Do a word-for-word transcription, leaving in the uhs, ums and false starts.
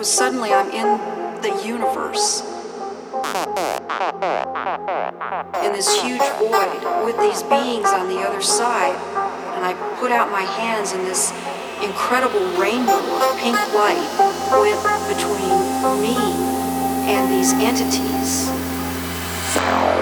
suddenly I'm in the universe, in this huge void with these beings on the other side, and I put out my hands and this incredible rainbow of pink light went between me and these entities.